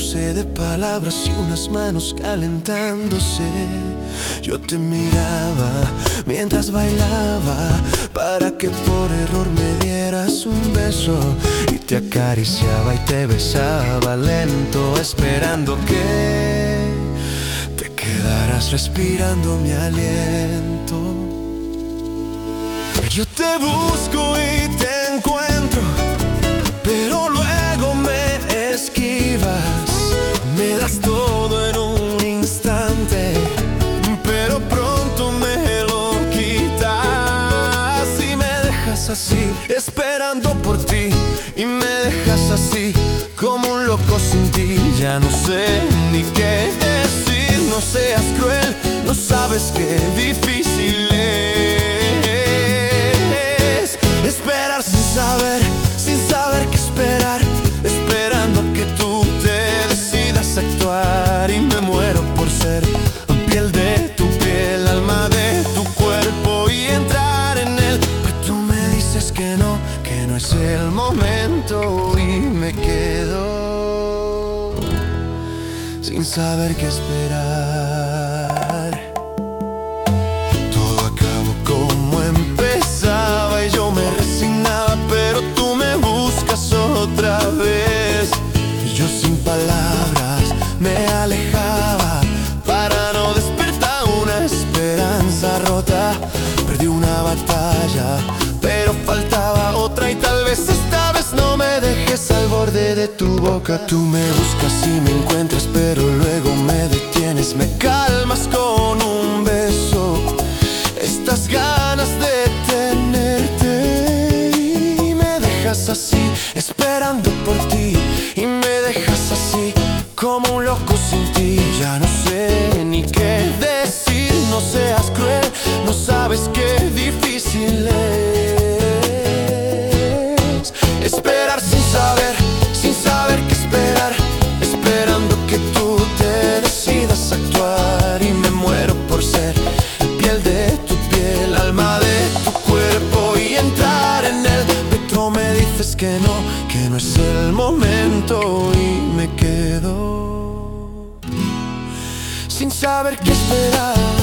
cruce de palabras y unas manos calentándose. Yo te miraba mientras bailaba para que por error me dieras un beso, y te acariciaba y te besaba lento, esperando que te quedaras respirando mi aliento. Yo te busco y te encuentro, pero luego me esquivas. Me das todo en un instante, pero pronto me lo quitas y me dejas así, esperando por ti. Y me dejas así, como un loco sin ti. Ya no sé ni qué decir. No seas cruel, no sabes qué difícil es esperar sin saber qué esperar, esperando a que tú te decidas actuar. Y me muero por ser piel de tu piel, alma de tu cuerpo y entrar en él. Pero tú me dices que no es el momento, y me quedo sin saber qué esperar. Todo acabó como empezaba y yo me resignaba, pero tú me buscas otra vez. Y yo sin palabras me alejaba para no despertar una esperanza rota. Perdí una batalla, pero faltaba otra, y tal vez esta vez no me dejes al borde de tu boca. Tú me buscas y me encuentras, pero luego me detienes. Me calmas con un beso estas ganas de tenerte, y me dejas así, esperando por ti. Y me dejas así, como un loco sin ti. Ya no sé ni qué decir. No seas cruel, no sabes qué difícil es esperar sin saber qué esperar, esperando que tú te decidas actuar. Y me muero por ser piel de tu piel, alma de tu cuerpo y entrar en él. Pero me dices que no es el momento, y me quedo sin saber qué esperar.